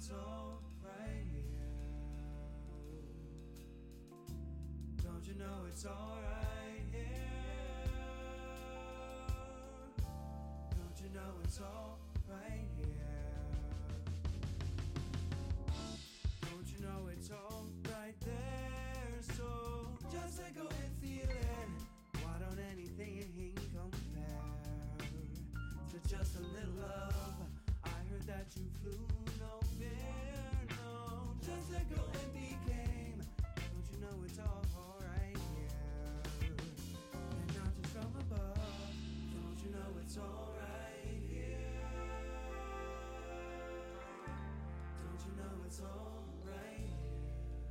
it's all right here? Don't you know it's all right here? Don't you know it's all right here? Don't you know it's all right there? So just let go and feel it. Why don't anything compare to just a little love? I heard that you flew no fear, no. Just let go and be game. Don't you know it's all right here? And not just from above. Don't you know it's all right here? Don't you know it's all right here?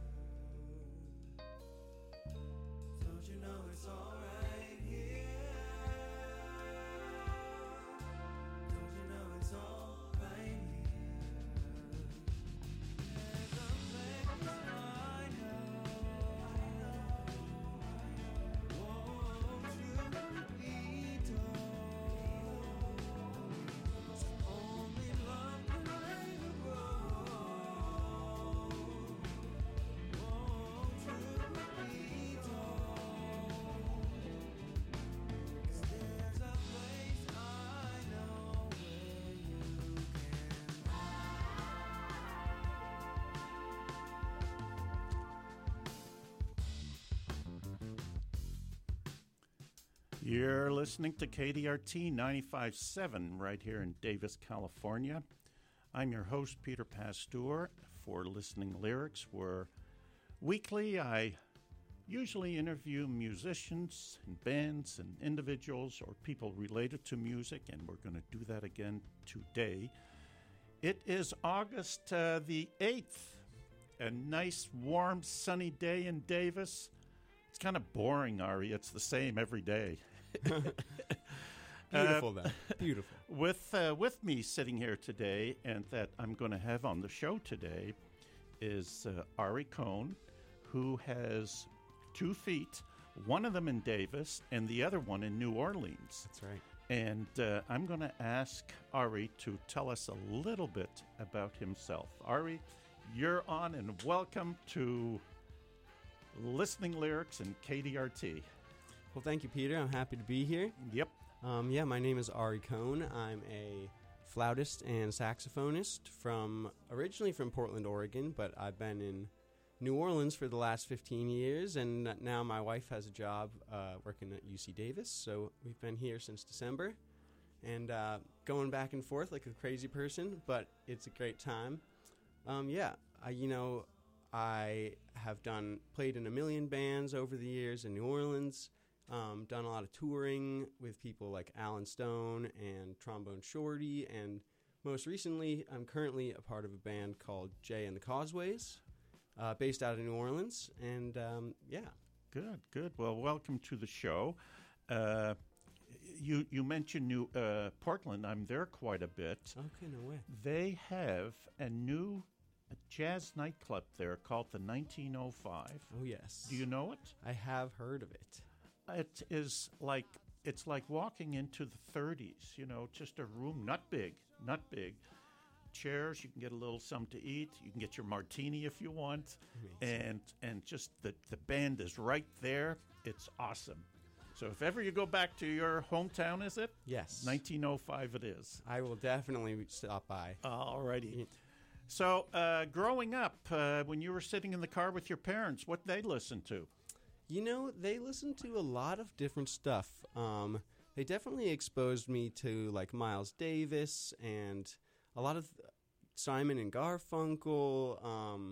Don't you know it's all right here? Don't you know it's all right here? There's a place I know. Won't you be told? Only love can make a road. Won't you be told? 'Cause there's a place I know where you can. You're listening to KDRT 95.7 right here in Davis, California. I'm your host, Peter Pasteur, for Listening Lyrics, where weekly I usually interview musicians and bands and individuals or people related to music, and we're going to do that again today. It is August the 8th, a nice, warm, sunny day in Davis. It's kind of boring, Ari. It's the same every day. Beautiful, though. Beautiful. With me sitting here today, and that I'm going to have on the show today, is Ari Cohn, who has 2 feet, one of them in Davis and the other one in New Orleans. That's right. And I'm going to ask Ari to tell us a little bit about himself. Ari, you're on, and welcome to Listening Lyrics and KDRT. Well, thank you, Peter. I'm happy to be here. Yep. My name is Ari Cohn. I'm a flautist and saxophonist originally from Portland, Oregon, but I've been in New Orleans for the last 15 years, and now my wife has a job working at UC Davis, so we've been here since December, and going back and forth like a crazy person, but it's a great time. I have played in a million bands over the years in New Orleans, done a lot of touring with people like Alan Stone and Trombone Shorty, and most recently, I'm currently a part of a band called Jay and the Causeways, based out of New Orleans, and Good. Well, welcome to the show. You mentioned Portland. I'm there quite a bit. Okay, no way. They have a new jazz nightclub there called the 1905. Oh, yes. Do you know it? I have heard of it. It's like walking into the 30s, just a room, not big. Chairs, you can get a little something to eat. You can get your martini if you want. Amazing. And just the band is right there. It's awesome. So if ever you go back to your hometown, is it? Yes. 1905 it is. I will definitely stop by. All righty. So growing up, when you were sitting in the car with your parents, what they listen to? They listen to a lot of different stuff. They definitely exposed me to like Miles Davis and a lot of Simon and Garfunkel,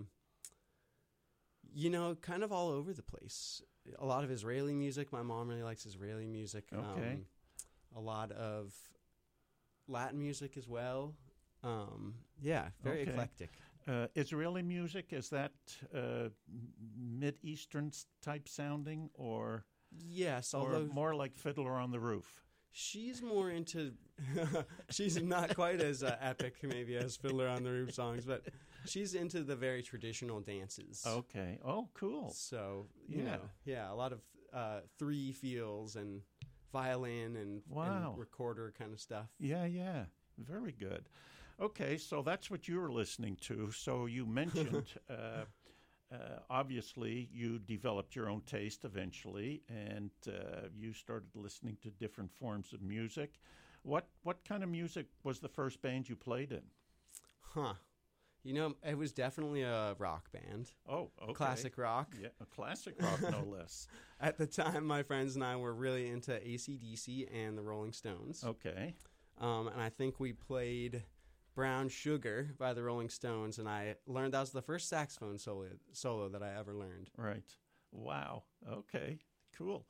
kind of all over the place. A lot of Israeli music. My mom really likes Israeli music. Okay. A lot of Latin music as well. Very eclectic. Israeli music, is that Mid-Eastern type sounding or Yes, or although more like Fiddler on the Roof? she's more into. She's not quite as epic, maybe, as Fiddler on the Roof songs, but she's into the very traditional dances. Okay. Oh, cool. So Yeah. a lot of 3 feels and violin and Wow. and recorder kind of stuff. Yeah. Very good. Okay, so that's what you were listening to. So you mentioned, obviously, you developed your own taste eventually, and you started listening to different forms of music. What kind of music was the first band you played in? Huh. You know, it was definitely a rock band. Oh, okay. Classic rock. Yeah, a classic rock, no less. At the time, my friends and I were really into AC/DC and the Rolling Stones. Okay. And I think we played Brown Sugar by the Rolling Stones, and I learned that was the first saxophone solo that I ever learned. Right. Wow. Okay. Cool.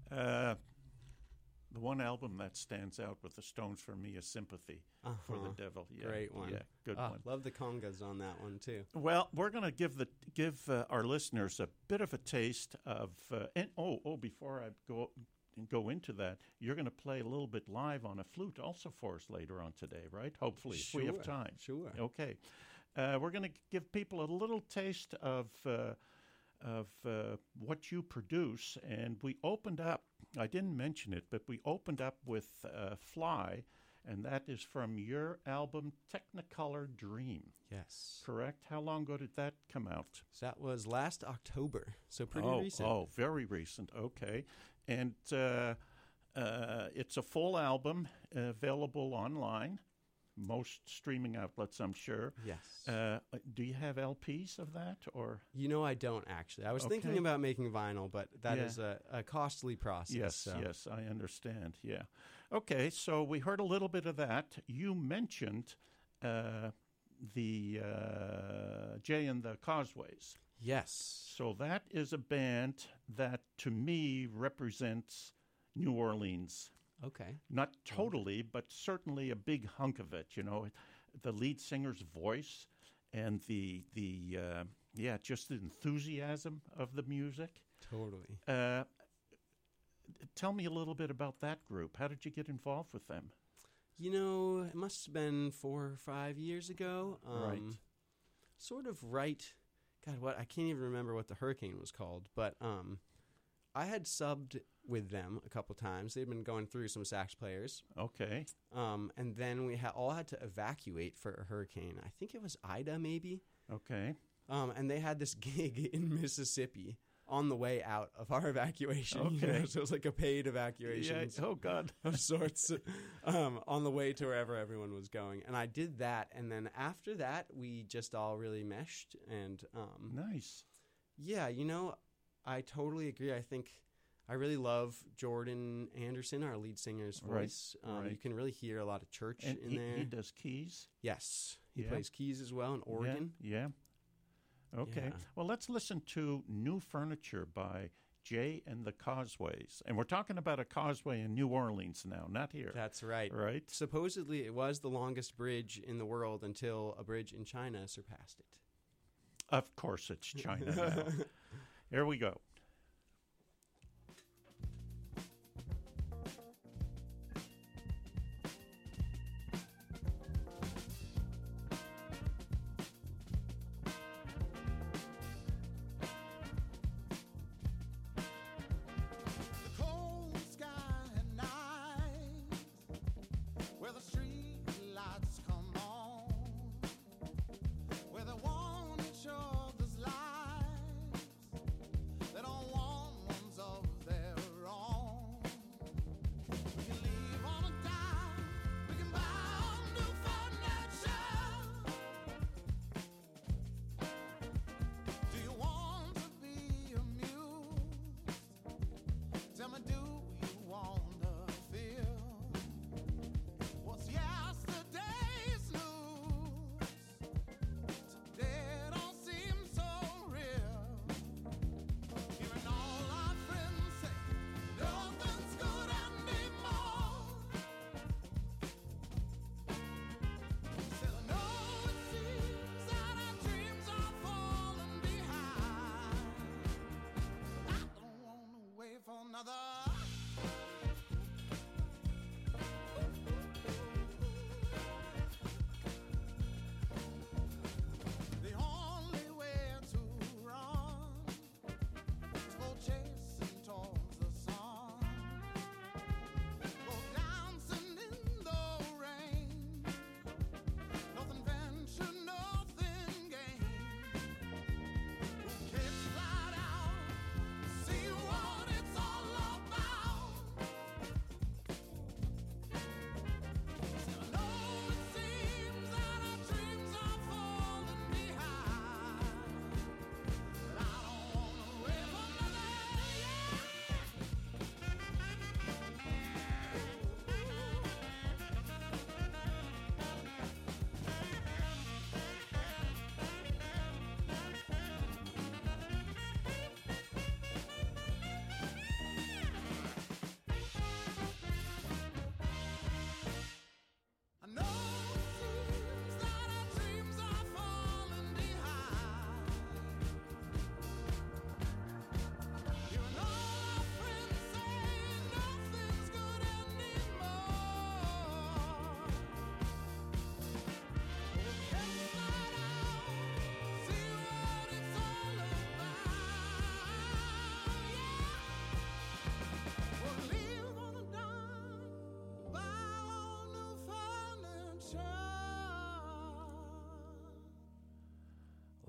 The one album that stands out with the Stones for me is Sympathy for the Devil. Yeah, great one. Yeah, good one. Love the congas on that one, too. Well, we're going to give our listeners a bit of a taste of... before I go into that, you're going to play a little bit live on a flute also for us later on today, right? Hopefully, if we have time. Sure. Okay. We're going to give people a little taste of what you produce, and we opened up, I didn't mention it, but we opened up with Fly, and that is from your album Technicolor Dream. Yes. Correct? How long ago did that come out? So that was last October, so pretty recent. Oh, very recent. Okay. And it's a full album available online, most streaming outlets, I'm sure. Yes. Do you have LPs of that, or? You know, I don't actually. I was thinking about making vinyl, but that is a costly process. Yes, yes, I understand. Yeah. Okay, so we heard a little bit of that. You mentioned the Jay and the Causeways. Yes. So that is a band that, to me, represents New Orleans. Okay. Not totally, but certainly a big hunk of it. You know, the lead singer's voice and just the enthusiasm of the music. Totally. Tell me a little bit about that group. How did you get involved with them? You know, it must have been 4 or 5 years ago. Right. Sort of right. God, what? I can't even remember what the hurricane was called, but I had subbed with them a couple times. They'd been going through some sax players. Okay. And then we all had to evacuate for a hurricane. I think it was Ida, maybe. Okay. And they had this gig in Mississippi on the way out of our evacuation. Okay. You know? So it was like a paid evacuation. Yeah. Oh, God. Of sorts on the way to wherever everyone was going. And I did that. And then after that, we just all really meshed. And nice. Yeah, you know, I totally agree. I think I really love Jordan Anderson, our lead singer's voice. Right. You can really hear a lot of church And in there. he does keys? Yes. He Yeah. plays keys as well and organ. Yeah. Okay. Yeah. Well, let's listen to New Furniture by Jay and the Causeways. And we're talking about a causeway in New Orleans now, not here. That's right. Right? Supposedly, it was the longest bridge in the world until a bridge in China surpassed it. Of course it's China now. Here we go.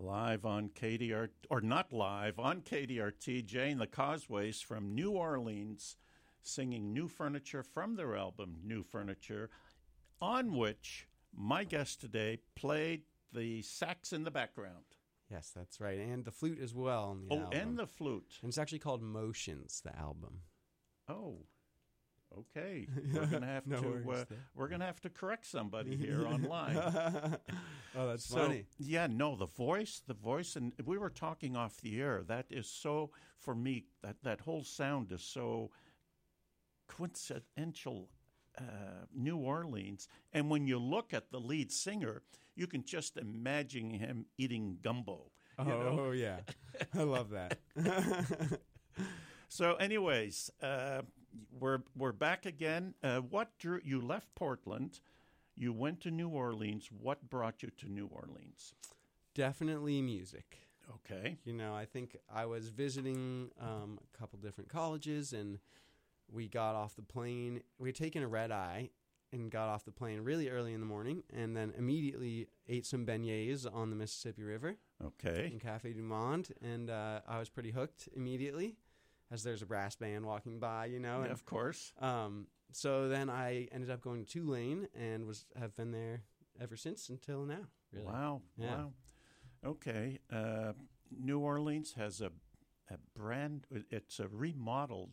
Live on KDR, or not live, on KDRT, Jane the Causeways from New Orleans singing New Furniture from their album New Furniture, on which my guest today played the sax in the background. Yes, that's right. And the flute as well on the album. And the flute. And it's actually called Motions, the album. Oh, okay. We're gonna have we're gonna have to correct somebody here online. Oh, that's funny. Yeah, no, the voice, and we were talking off the air. That is so, for me, that whole sound is so quintessential New Orleans. And when you look at the lead singer, you can just imagine him eating gumbo. Oh, yeah. I love that. So anyways, we're back again. What drew you? Left Portland, you went to New Orleans. What brought you to New Orleans? Definitely music. Okay. You know, I think I was visiting a couple different colleges, and we got off the plane. We had taken a red eye and got off the plane really early in the morning, and then immediately ate some beignets on the Mississippi River. Okay. In Cafe Du Monde, and I was pretty hooked immediately, as there's a brass band walking by, you know. Yeah, and, of course. So then I ended up going to Tulane and have been there ever since until now. Really. Wow. Yeah. Wow. Okay. New Orleans has a it's a remodeled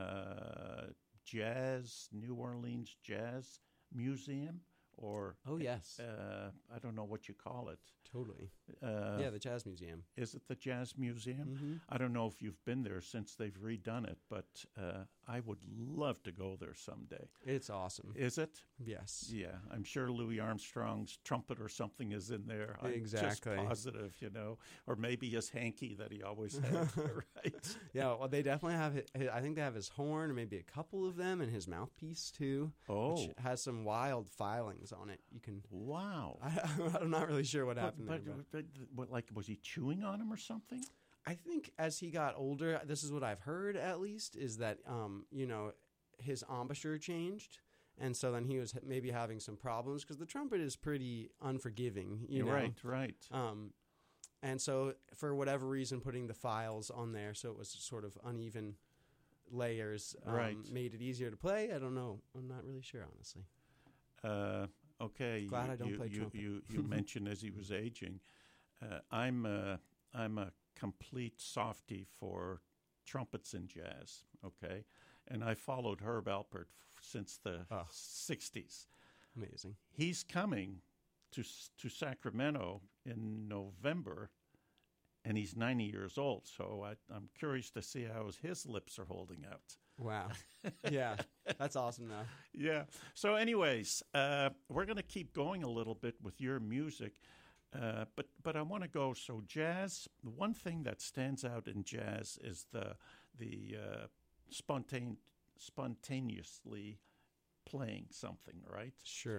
New Orleans Jazz Museum, or Oh, yes. I don't know what you call it. Totally. Yeah, the Jazz Museum. Is it the Jazz Museum? Mm-hmm. I don't know if you've been there since they've redone it, but I would love to go there someday. It's awesome. Is it? Yes. Yeah, I'm sure Louis Armstrong's trumpet or something is in there. I'm Exactly. just positive, you know, or maybe his hanky that he always had, right? Yeah, well, they definitely have I think they have his horn, or maybe a couple of them, and his mouthpiece, too. Oh. Which has some wild filings on it. You can... Wow. I'm not really sure what happened but, there. but what, like, was he chewing on him or something? I think as he got older, this is what I've heard at least, is that, you know, his embouchure changed. And so then he was maybe having some problems, because the trumpet is pretty unforgiving, you know. Right. And so for whatever reason, putting the files on there so it was sort of uneven layers made it easier to play. I don't know. I'm not really sure, honestly. Okay. Glad I don't play trumpet. You mentioned as he was aging. I'm a complete softie for trumpets and jazz. Okay, and I followed Herb Alpert since the 60s. Amazing. He's coming to Sacramento in November, and he's 90 years old. So I'm curious to see how his lips are holding out. Wow. Yeah, that's awesome, though. Yeah. So anyways, we're going to keep going a little bit with your music, but I want to go, so jazz, the one thing that stands out in jazz is the spontaneously playing something, right? Sure.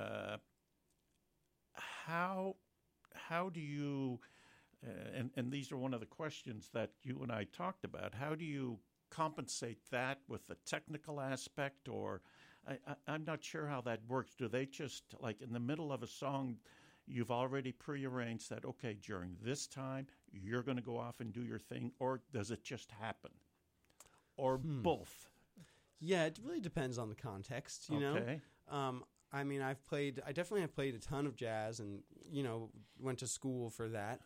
How do you, and these are one of the questions that you and I talked about, how do you compensate that with the technical aspect, or I'm not sure how that works. Do they just, like in the middle of a song, you've already prearranged that, okay, during this time, you're going to go off and do your thing, or does it just happen? Or both? Yeah, it really depends on the context, you know? I mean, I definitely have played a ton of jazz and, you know, went to school for that.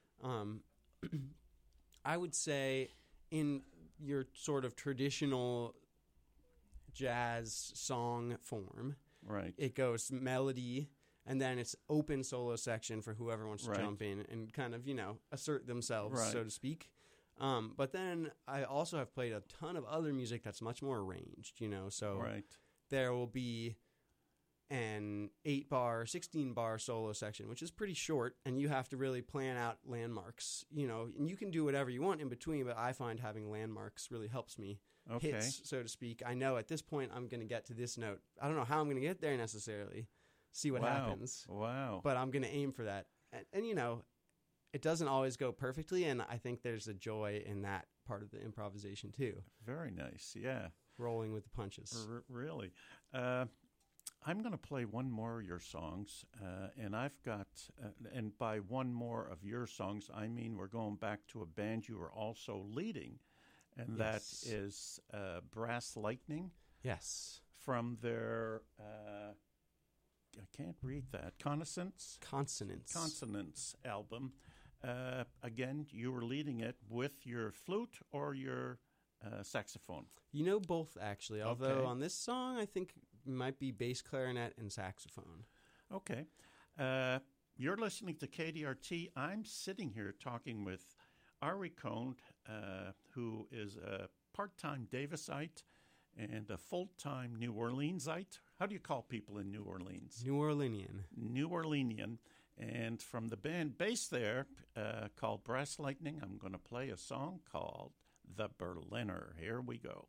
I would say in your sort of traditional jazz song form, right? It goes melody, and then it's open solo section for whoever wants to jump in and kind of, you know, assert themselves, so to speak. But then I also have played a ton of other music that's much more arranged, you know, so there will be an 8-bar, 16-bar solo section, which is pretty short, and you have to really plan out landmarks, you know, and you can do whatever you want in between, but I find having landmarks really helps me hits, so to speak. I know at this point I'm going to get to this note. I don't know how I'm going to get there necessarily, see what happens. Wow. But I'm going to aim for that. And, you know, it doesn't always go perfectly, and I think there's a joy in that part of the improvisation too. Very nice, yeah. Rolling with the punches. Really. I'm going to play one more of your songs, and I've got, and by one more of your songs, I mean we're going back to a band you were also leading, and that is Brass Lightning. Yes. From their, I can't read that, Consonants album. Again, you were leading it with your flute or your saxophone? Both, actually. Although on this song, I think it might be bass clarinet and saxophone. Okay. You're listening to KDRT. I'm sitting here talking with Ari Cohn, who is a part-time Davisite and a full-time New Orleansite. How do you call people in New Orleans? New Orleanian. New Orleanian. And from the band based there called Brass Lightning, I'm going to play a song called The Berliner. Here we go.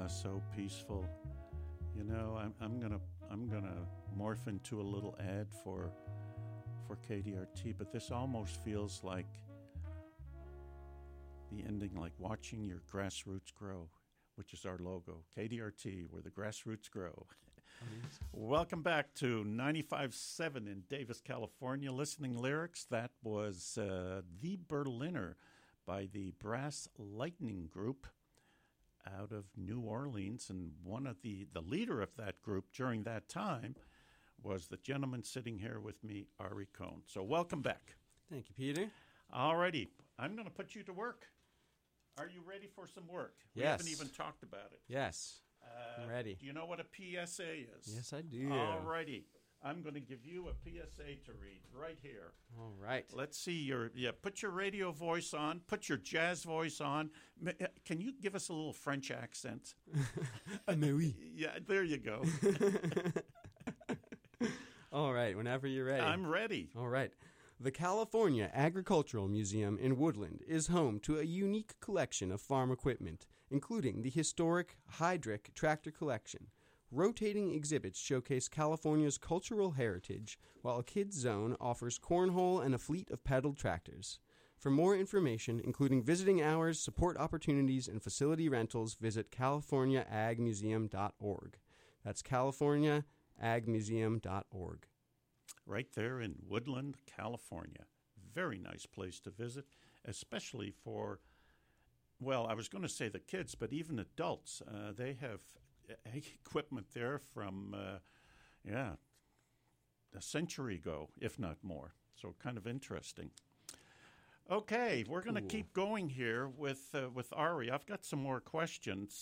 so peaceful. You know, I'm gonna morph into a little ad for KDRT, but this almost feels like the ending, like watching your grassroots grow, which is our logo, KDRT, where the grassroots grow. Welcome back to 95.7 in Davis, California. Listening Lyrics, that was The Berliner by the Brass Lightning Group out of New Orleans. And one of the leader of that group during that time was the gentleman sitting here with me, Ari Cohn. So welcome back. Thank you, Peter. All righty. I'm going to put you to work. Are you ready for some work? We Yes. haven't even talked about it. Yes, I'm ready. Do you know what a PSA is? Yes, I do. All righty. I'm going to give you a PSA to read right here. All right. Let's see put your radio voice on, put your jazz voice on. Can you give us a little French accent? Mais oui. Yeah, there you go. All right, whenever you're ready. I'm ready. All right. The California Agricultural Museum in Woodland is home to a unique collection of farm equipment, including the historic Heydrich tractor collection. Rotating exhibits showcase California's cultural heritage, while a kids' zone offers cornhole and a fleet of pedaled tractors. For more information, including visiting hours, support opportunities, and facility rentals, visit californiaagmuseum.org. That's californiaagmuseum.org. Right there in Woodland, California. Very nice place to visit, especially for, well, I was going to say the kids, but even adults. They have equipment there from, a century ago, if not more. So kind of interesting. Okay, we're going to keep going here with Ari. I've got some more questions.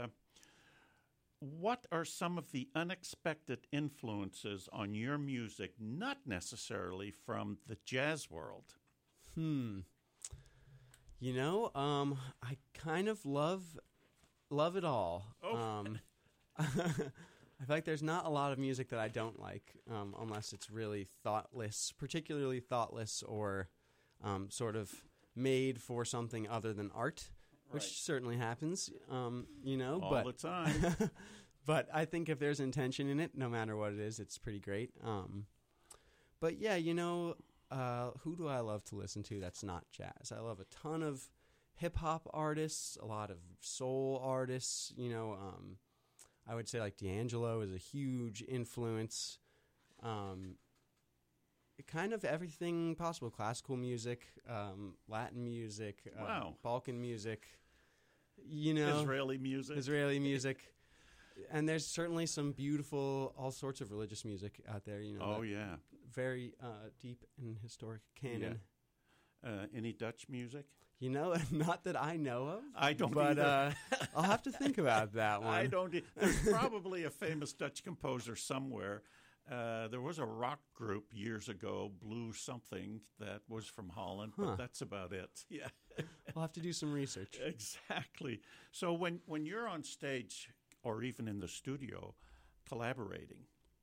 What are some of the unexpected influences on your music, not necessarily from the jazz world? You know, I kind of love it all. Oh. I feel like there's not a lot of music that I don't like, unless it's really thoughtless, particularly thoughtless or sort of made for something other than art, which Right. certainly happens, All but the time. but I think if there's intention in it, no matter what it is, it's pretty great. But yeah, you know, who do I love to listen to that's not jazz? I love a ton of hip-hop artists, a lot of soul artists, you know. I would say like D'Angelo is a huge influence. Kind of everything possible. Classical music, Latin music, Wow. Balkan music, you know. Israeli music. And there's certainly some beautiful, all sorts of religious music out there, you know. Oh, yeah. Very deep and historic canon. Any Dutch music? You know, not that I know of. I don't but, either. I'll have to think about that one. I don't. There's probably a famous Dutch composer somewhere. There was a rock group years ago, Blue something, that was from Holland, but that's about it. Yeah. I'll have to do some research. Exactly. So when you're on stage or even in the studio collaborating,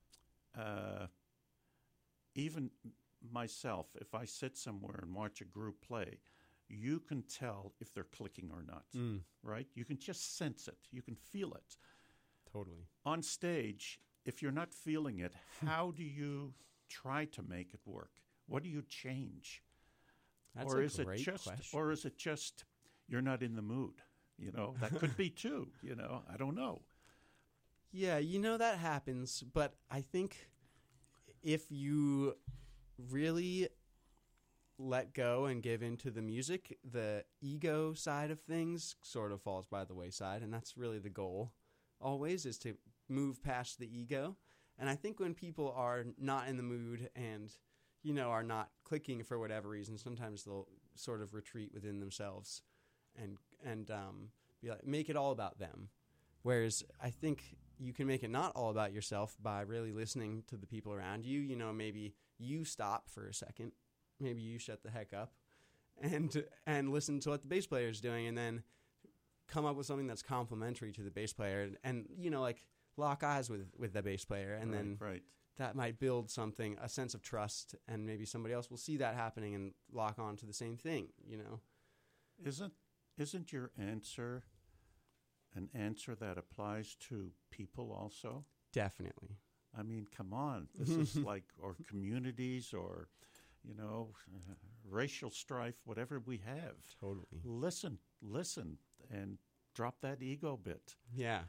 even myself, if I sit somewhere and watch a group play, you can tell if they're clicking or not, right? You can just sense it. You can feel it. Totally. On stage, if you're not feeling it, how do you try to make it work? What do you change? That's or a is great it just, question. or is it just you're not in the mood? You know, that could be too. You know, I don't know. Yeah, you know, that happens, but I think if you really let go and give into the music, the ego side of things sort of falls by the wayside, and that's really the goal always, is to move past the ego. And I think when people are not in the mood and, you know, are not clicking for whatever reason, sometimes they'll sort of retreat within themselves and be like, make it all about them. Whereas I think you can make it not all about yourself by really listening to the people around you. You know, maybe you stop for a second. Maybe you shut the heck up and listen to what the bass player is doing, and then come up with something that's complementary to the bass player, and you know, like lock eyes with the bass player, and then that might build something, a sense of trust, and maybe somebody else will see that happening and lock on to the same thing. You know, Isn't your answer an answer that applies to people also? Definitely. I mean, come on. This is like, or communities or, racial strife, whatever we have. Totally. Listen, and drop that ego bit. Yeah.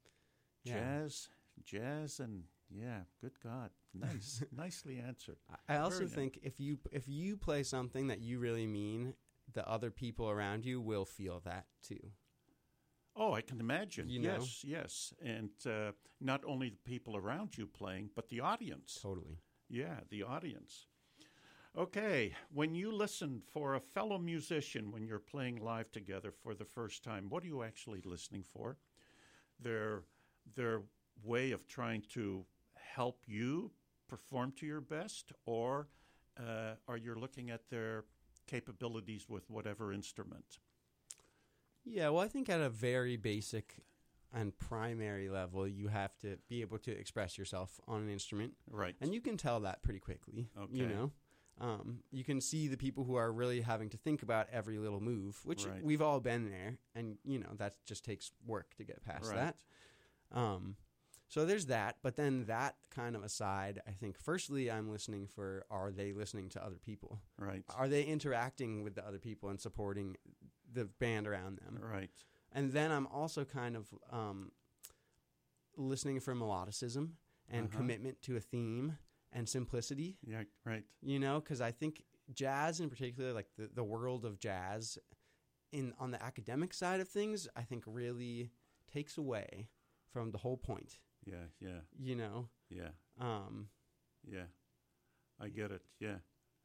Jazz, and good God. Nice. Nicely answered. I also Very think if you play something that you really mean, the other people around you will feel that too. Oh, I can imagine. You know? Yes. And not only the people around you playing, but the audience. Totally. Yeah, the audience. Okay, when you listen for a fellow musician when you're playing live together for the first time, what are you actually listening for? Their way of trying to help you perform to your best, or are you looking at their capabilities with whatever instrument? Yeah, well, I think at a very basic and primary level, you have to be able to express yourself on an instrument. Right. And you can tell that pretty quickly. Okay. You know? You can see the people who are really having to think about every little move, which Right. we've all been there. And, that just takes work to get past Right. that. So there's that. But then that kind of aside, I think, firstly, I'm listening for, are they listening to other people? Right. Are they interacting with the other people and supporting the band around them? Right. And then I'm also kind of listening for melodicism and commitment to a theme and simplicity. Yeah, right. Because I think jazz in particular, like the world of jazz on the academic side of things, I think really takes away from the whole point. Yeah. Yeah. Yeah. Yeah. I get it. Yeah.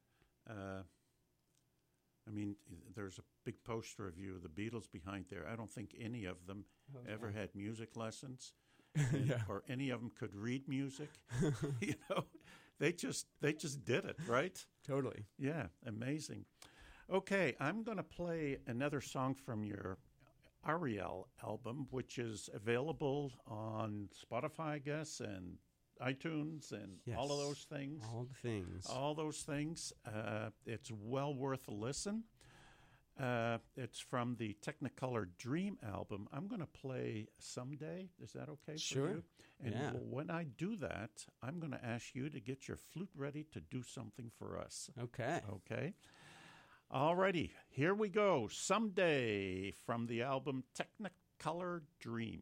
I mean, there's a big poster of you, the Beatles, behind there. I don't think any of them ever had music lessons, or any of them could read music. They just did it, right? Totally. Yeah, amazing. Okay, I'm going to play another song from your Ariel album, which is available on Spotify, I guess, and iTunes and all of those things. All those things. It's well worth a listen. It's from the Technicolor Dream album. I'm going to play Someday. Is that okay for you? And when I do that, I'm going to ask you to get your flute ready to do something for us. Okay. Okay. All righty. Here we go. Someday from the album Technicolor Dream.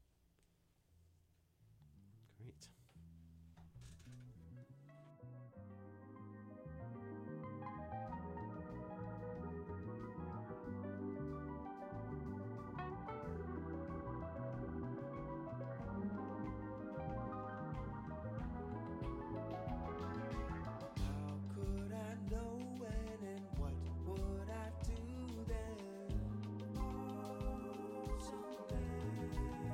Great. Someday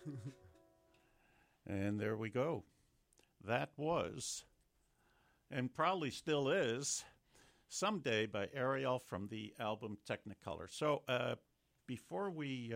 And there we go. That was, and probably still is, Someday by Ariel from the album Technicolor. So before we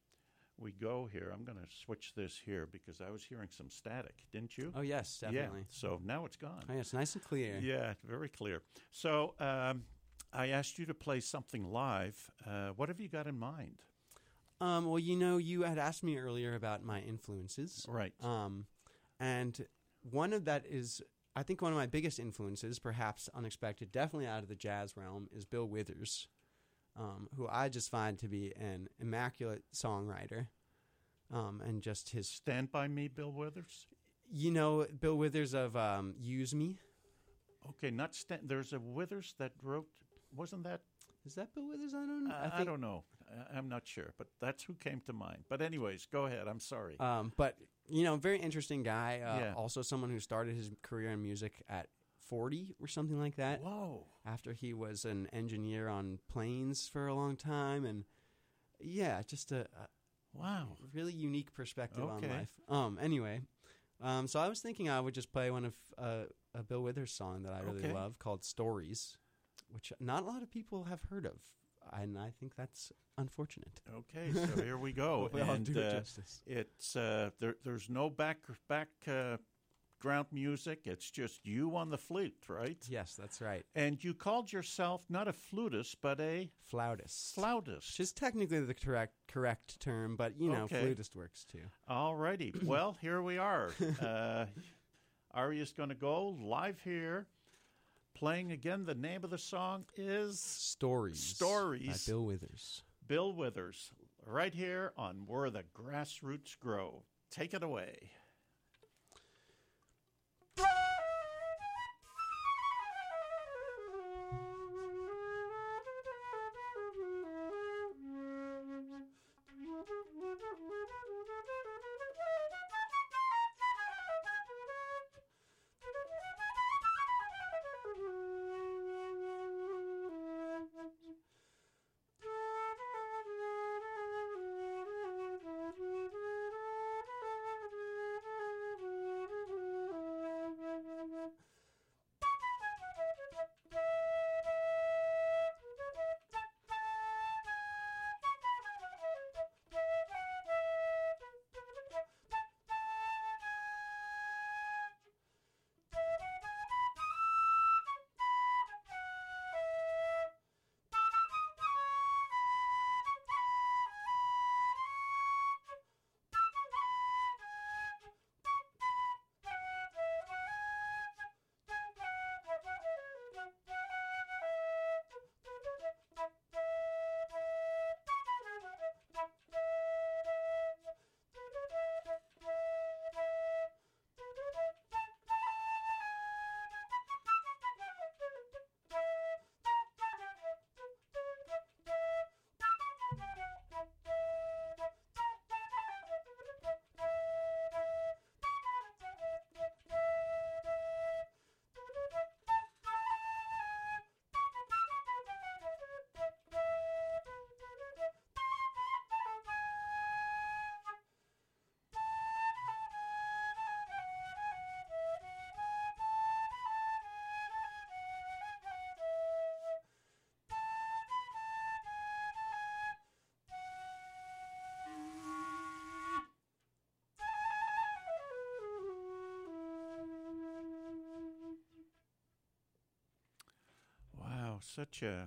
go here, I'm going to switch this here because I was hearing some static, didn't you? Oh, yes, definitely. Yeah, so now it's gone. Oh, yeah, it's nice and clear. Yeah, very clear. So I asked you to play something live. What have you got in mind? Well, you had asked me earlier about my influences. Right. And one of that is, I think one of my biggest influences, perhaps unexpected, definitely out of the jazz realm, is Bill Withers, who I just find to be an immaculate songwriter. And just his... Stand By Me, Bill Withers? Bill Withers of Use Me. Okay, there's a Withers that wrote, wasn't that? Is that Bill Withers? I don't know. I don't know. I'm not sure, but that's who came to mind. But anyways, go ahead. I'm sorry. But, very interesting guy. Yeah. Also someone who started his career in music at 40 or something like that. Whoa. After he was an engineer on planes for a long time. And, yeah, just a wow, really unique perspective Okay. on life. Anyway, so I was thinking I would just play one of a Bill Withers song that I really Okay. love called Stories, which not a lot of people have heard of. And I think that's unfortunate. Okay, so here we go. Hopefully I'll And do it justice. it's there's no background music. It's just you on the flute, right? Yes, that's right. And you called yourself not a flutist, but a Flautist. flautist. Which is technically the correct term, but, Okay. flutist works too. All righty. Well, here we are. Aria's going to go live here. Playing again, the name of the song is Stories. By Bill Withers. Bill Withers, right here on Where the Grassroots Grow. Take it away. Such a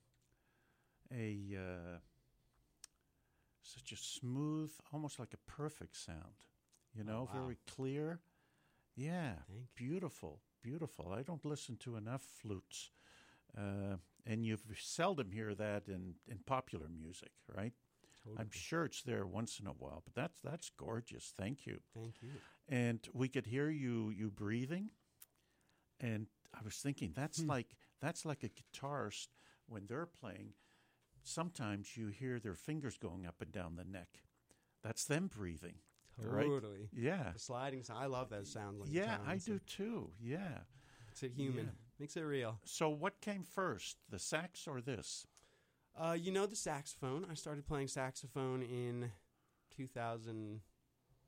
smooth, almost like a perfect sound. Wow. Very clear. Yeah, Thank you. beautiful, beautiful. I don't listen to enough flutes, and you seldom hear that in popular music, right? Totally. I'm sure it's there once in a while, but that's gorgeous. Thank you. Thank you. And we could hear you breathing, and I was thinking that's like a guitarist when they're playing. Sometimes you hear their fingers going up and down the neck. That's them breathing, right? Totally. Yeah, The sliding sound. I love that sound. Like yeah, I sounds. do too. Yeah. Makes it human. Yeah. Makes it real. So what came first, the sax or this? The saxophone. I started playing saxophone in 2000.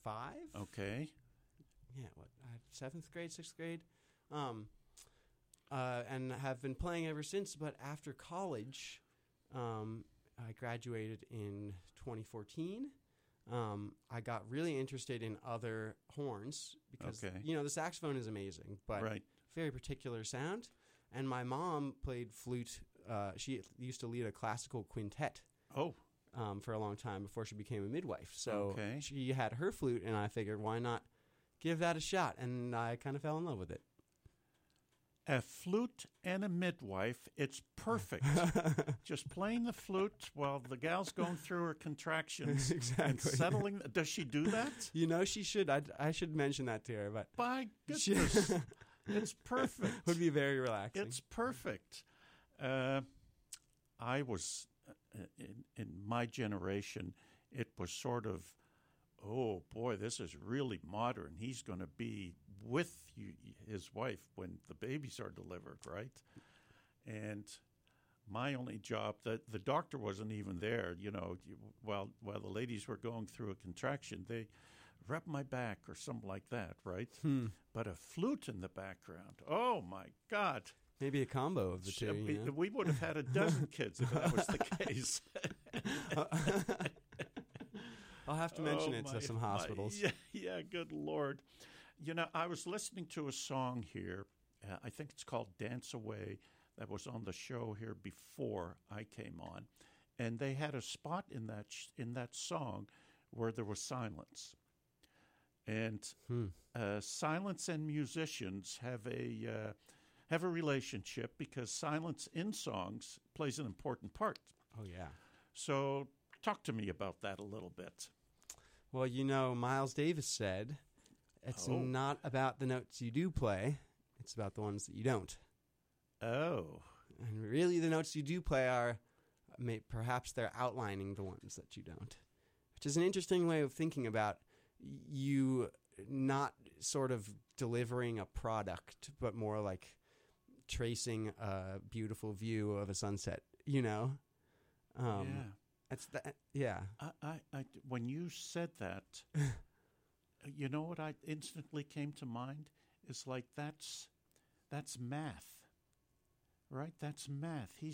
Okay. Yeah, what, 7th grade, 6th grade, and have been playing ever since. But after college, I graduated in 2014. I got really interested in other horns because, the saxophone is amazing, but very particular sound. And my mom played flute. She used to lead a classical quintet. For a long time before she became a midwife. So she had her flute, and I figured, why not give that a shot? And I kind of fell in love with it. A flute and a midwife, it's perfect. Just playing the flute while the gal's going through her contractions and settling. Does she do that? She should. I should mention that to her. But by goodness, it's perfect. Would be very relaxing. It's perfect. I was... In my generation, it was sort of, oh boy, this is really modern. He's going to be with his wife when the babies are delivered, right? And my only job, the doctor wasn't even there. While the ladies were going through a contraction, they rubbed my back or something like that, right? But a flute in the background, oh my God. Maybe a combo of the two. We would have had a dozen kids if that was the case. I'll have to mention it to some hospitals. Yeah, good Lord. I was listening to a song here. I think it's called Dance Away. That was on the show here before I came on. And they had a spot in that song where there was silence. And silence and musicians have a relationship because silence in songs plays an important part. Oh, yeah. So talk to me about that a little bit. Well, Miles Davis said, it's not about the notes you do play, it's about the ones that you don't. Oh. And really the notes you do play are, perhaps they're outlining the ones that you don't, which is an interesting way of thinking about you not sort of delivering a product, but more like tracing a beautiful view of a sunset, That's that. Yeah. I when you said that, you know what I instantly came to mind is like that's math, right? That's math. He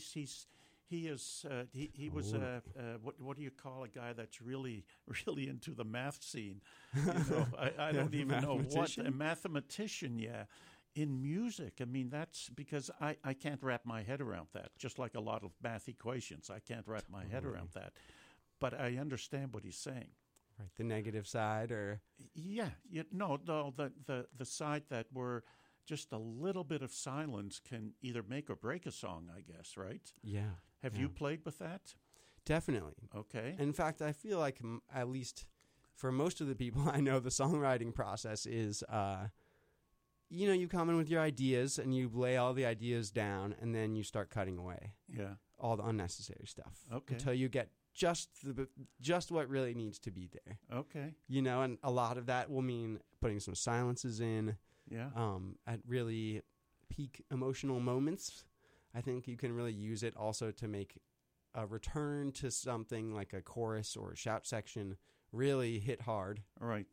was what do you call a guy that's really into the math scene? I don't even know what, a mathematician. Yeah. In music, that's because I can't wrap my head around that, just like a lot of math equations. I can't wrap my head around that. But I understand what he's saying. Right, the negative side or... Yeah, the side that where just a little bit of silence can either make or break a song, I guess, right? Yeah. Have you played with that? Definitely. Okay. In fact, I feel like at least for most of the people I know, the songwriting process is... you come in with your ideas and you lay all the ideas down and then you start cutting away. Yeah. All the unnecessary stuff. Okay. Until you get just what really needs to be there. Okay. And a lot of that will mean putting some silences in. Yeah. At really peak emotional moments. I think you can really use it also to make a return to something like a chorus or a shout section really hit hard. Right.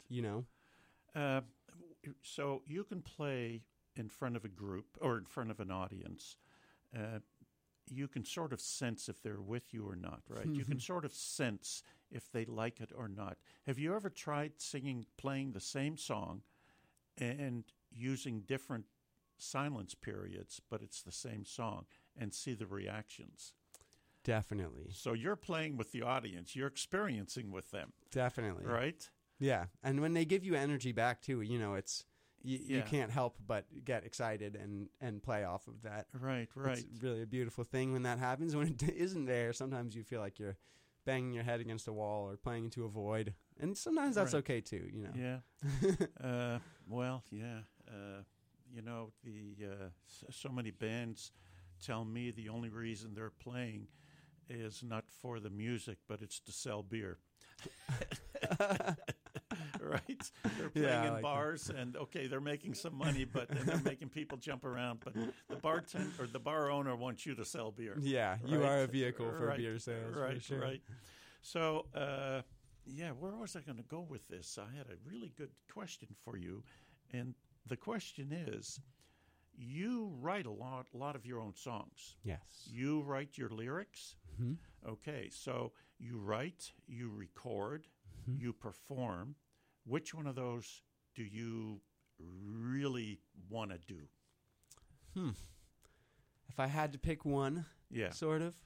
So you can play in front of a group or in front of an audience. You can sort of sense if they're with you or not, right? You can sort of sense if they like it or not. Have you ever tried playing the same song and using different silence periods, but it's the same song, and see the reactions? Definitely. So you're playing with the audience. You're experiencing with them. Definitely. Right? Yeah, and when they give you energy back too, it's you can't help but get excited and play off of that. Right. It's really a beautiful thing when that happens. When it isn't there, sometimes you feel like you're banging your head against a wall or playing into a void, and sometimes that's okay too. Yeah. Well, yeah. So many bands tell me the only reason they're playing is not for the music, but it's to sell beer. Right? They're playing in bars, and they're making some money, but then they're making people jump around. But the bartender or the bar owner wants you to sell beer. Yeah, you are a vehicle for beer sales. Right, for sure. right. So, Yeah, where was I going to go with this? I had a really good question for you, and the question is, you write a lot of your own songs. Yes. You write your lyrics? Hmm. Okay, so you write, you record, Mhm. you perform. Which one of those do you really want to do? If I had to pick one, Yeah. sort of.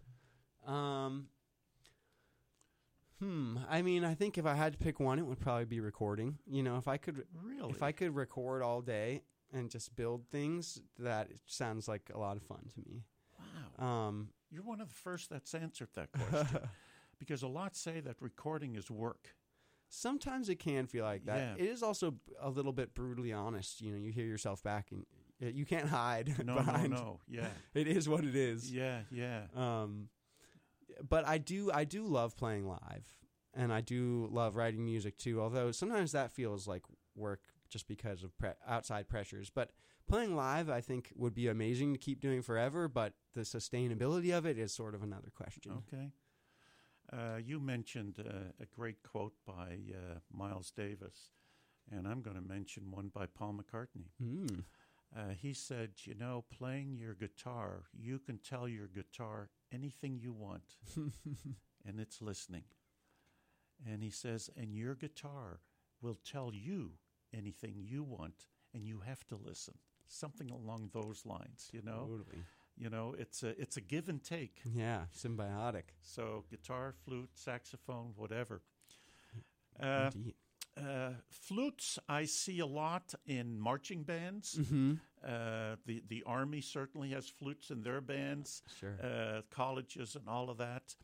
I mean, I think if I had to pick one, it would probably be recording. If I could Really? If I could record all day and just build things, that sounds like a lot of fun to me. Wow. You're one of the first that's answered that question. Because a lot say that recording is work. Sometimes it can feel like that. Yeah. It is also a little bit brutally honest. You hear yourself back, and you can't hide No, behind. no. Yeah. It is what it is. Yeah, yeah. But I do love playing live, and I do love writing music too. Although sometimes that feels like work just because of outside pressures. But playing live, I think, would be amazing to keep doing forever. But the sustainability of it is sort of another question. Okay. You mentioned a great quote by Miles Davis, and I'm going to mention one by Paul McCartney. Mm. He said, playing your guitar, you can tell your guitar anything you want, and it's listening. And he says, and your guitar will tell you anything you want, and you have to listen. Something along those lines, Totally. It's a give and take. Yeah, symbiotic. So guitar, flute, saxophone, whatever. Indeed. Flutes I see a lot in marching bands. Mm-hmm. The Army certainly has flutes in their bands. Sure. Colleges and all of that.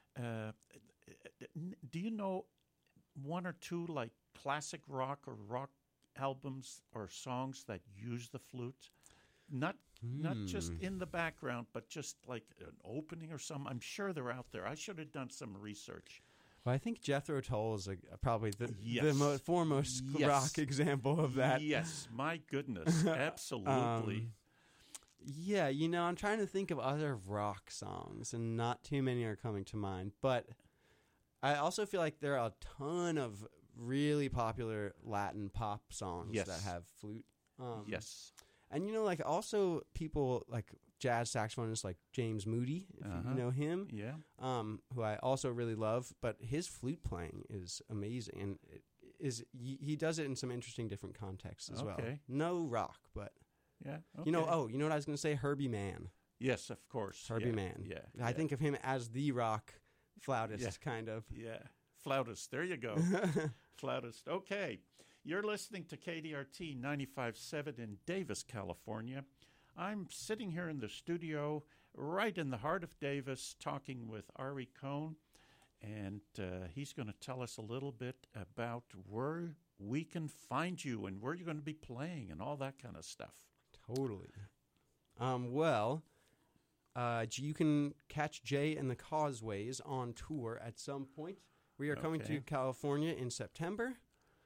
Do you know one or two like classic rock or rock albums or songs that use the flute? Not just in the background, but just like an opening or something. I'm sure they're out there. I should have done some research. Well, I think Jethro Tull is probably the Yes. foremost Yes. rock example of that. Yes, my goodness, absolutely. Yeah, I'm trying to think of other rock songs, and not too many are coming to mind. But I also feel like there are a ton of really popular Latin pop songs Yes. that have flute. Yes. And, also people like jazz saxophonists like James Moody, if you know him, Yeah. who I also really love. But his flute playing is amazing. And he does it in some interesting different contexts as well. Okay. No rock, but, Yeah. you know okay. what I was going to say? Herbie Mann. Yes, of course. Herbie yeah. Mann. Yeah. I think of him as the rock flautist, Yeah. kind of. Yeah. Flautist. There you go. Flautist. Okay. You're listening to KDRT 95.7 in Davis, California. I'm sitting here in the studio right in the heart of Davis talking with Ari Cohn, and he's going to tell us a little bit about where we can find you and where you're going to be playing and all that kind of stuff. Totally. You can catch Jay and the Causeways on tour at some point. We are coming Okay. to California in September.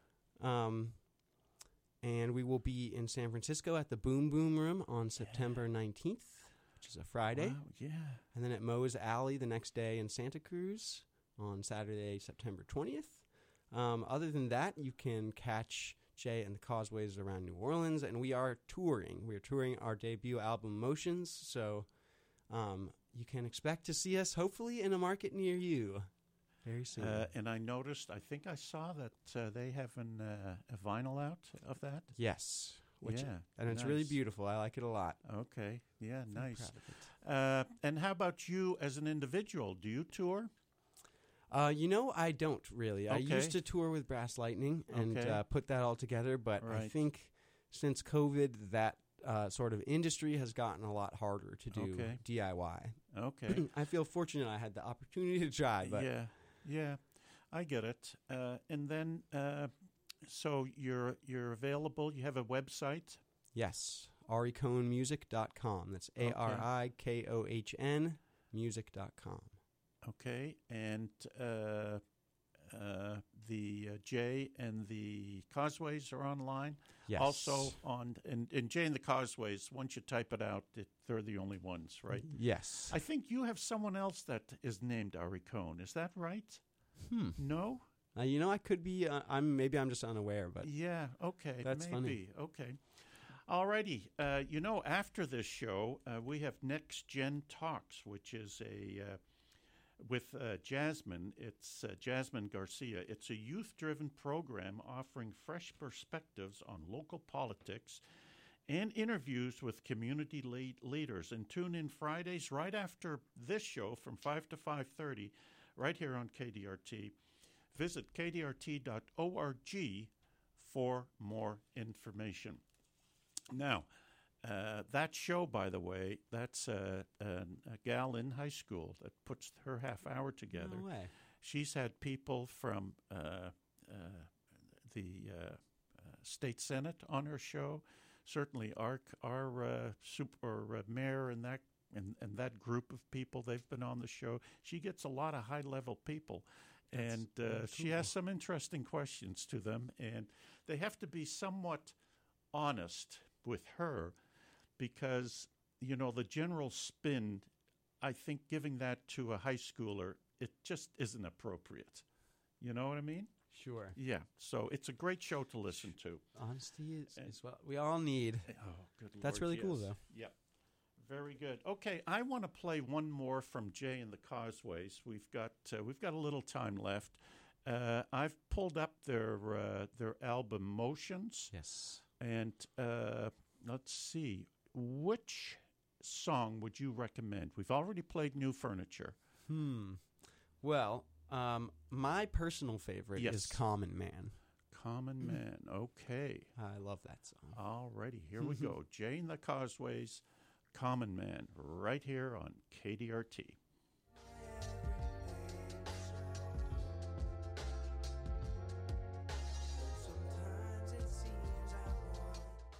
And we will be in San Francisco at the Boom Boom Room on September 19th, which is a Friday. Wow, yeah. And then at Moe's Alley the next day in Santa Cruz on Saturday, September 20th. Other than that, you can catch Jay and the Causeways around New Orleans, and we are touring. We are touring our debut album, Motions, so you can expect to see us hopefully in a market near you very soon. And I noticed, I think I saw that they have a vinyl out of that. Yes. Yeah, And it's really nice. beautiful. I like it a lot. Okay, yeah, I'm nice. proud of it. And how about you as an individual? Do you tour? I don't really. I Okay. used to tour with Brass Lightning and Okay. put that all together, but I Right. think since COVID, that sort of industry has gotten a lot harder to do Okay. DIY. Okay. I feel fortunate I had the opportunity to try, but Yeah, I get it. And then, so you're available. You have a website. yes, arikohnmusic.com. That's ARIKOHN music.com. Okay, and the Jay and the Causeways are online. Yes. Also on and Jay and the Causeways. Once you type it out, they're the only ones, right? Yes. I think you have someone else that is named Ari Cohn. Is that right? No? I could be. I'm just unaware, but Yeah, okay. That's maybe. funny. Okay. Alrighty. After this show, we have Next Gen Talks, which is with Jasmine. It's Jasmine Garcia. It's a youth-driven program offering fresh perspectives on local politics and interviews with community leaders. And tune in Fridays right after this show from 5 to 5:30 right here on KDRT. Visit kdrt.org for more information. Now, that show, by the way, that's a gal in high school that puts her half hour together. no way. She's had people from the state senate on her show. Certainly, our mayor and that group of people, they've been on the show. She gets a lot of high level people, and she has some interesting questions to them, and they have to be somewhat honest with her, because the general spin, I think giving that to a high schooler, it just isn't appropriate. You know what I mean? Sure. Yeah. So it's a great show to listen to. Honesty is what we all need. Oh, good Lord. That's really cool, yes. though. Yep. Very good. Okay, I want to play one more from Jay and the Causeways. We've got a little time left. I've pulled up their album Motions. Yes. And let's see, which song would you recommend? We've already played New Furniture. Well, my personal favorite Yes. is Common Man. Common Man. Okay. I love that song. Alrighty, here we go. Jay and the Causeways, Common Man, right here on KDRT. Sometimes it seems I want.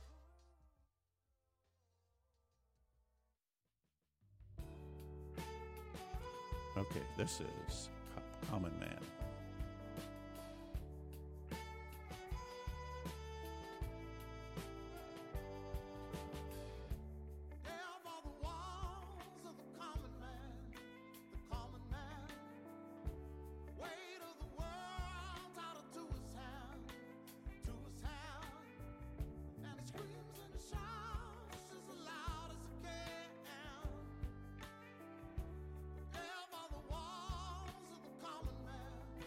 Okay, this is Common Man. Down on the walls of the common man, weight of the world tied to his hand, and he screams and he shouts as loud as he can. Down on the walls of the common man,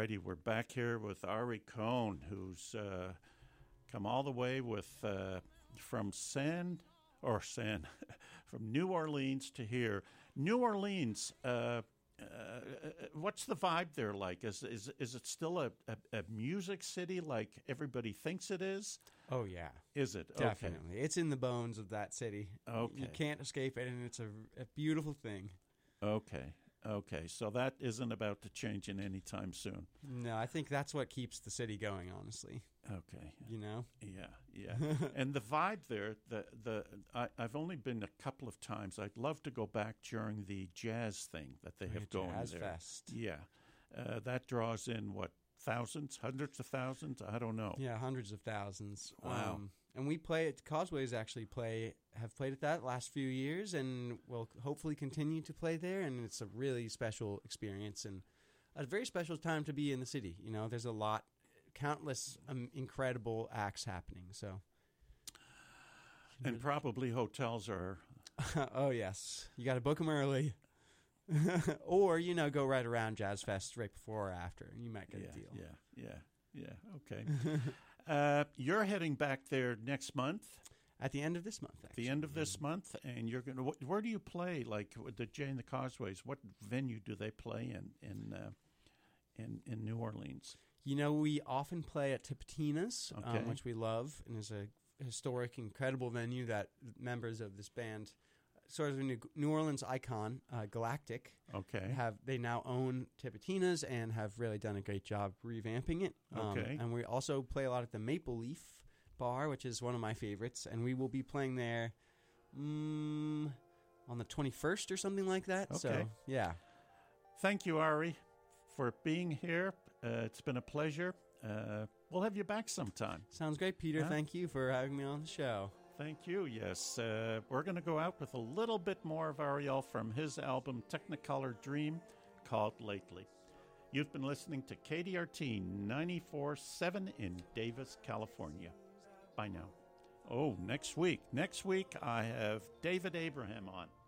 righty, we're back here with Ari Cohn, who's come all the way from from New Orleans to here. New Orleans, what's the vibe there like? Is it still a music city like everybody thinks it is? Oh, yeah. Is it? Definitely. Okay. It's in the bones of that city. Okay. You can't escape it, and it's a beautiful thing. Okay. So that isn't about to change in any time soon. No, I think that's what keeps the city going, honestly. Okay. You know? Yeah. And the vibe there, I've only been a couple of times. I'd love to go back during the jazz thing that they have going Jazz there. Fest. Yeah. That draws in, what, thousands, hundreds of thousands? I don't know. Yeah, hundreds of thousands. Wow. And we play at Causeways, actually have played at that last few years, and will hopefully continue to play there. And it's a really special experience and a very special time to be in the city. You know, there's countless incredible acts happening. So, and probably hotels are. oh yes, you got to book them early, or go right around Jazz Fest right before or after, and you might get a deal. Yeah. Okay. You're heading back there next month. At the end of this month, actually. The end of this month, and you're going to. Where do you play? Like with the Jay and the Causeways, what venue do they play in New Orleans? We often play at Tipitina's, Okay. which we love, and is a historic, incredible venue that members of this band, sort of a New Orleans icon, Galactic, Okay. they now own Tipitina's and have really done a great job revamping it. Okay. And we also play a lot at the Maple Leaf Bar, which is one of my favorites, and we will be playing there on the 21st or something like that. Okay. So, yeah. Thank you, Ari, for being here. It's been a pleasure. We'll have you back sometime. Sounds great, Peter. Huh? Thank you for having me on the show. Thank you, yes. We're going to go out with a little bit more of Ariel from his album Technicolor Dream called Lately. You've been listening to KDRT 94.7 in Davis, California. Bye now. Oh, next week I have David Abraham on.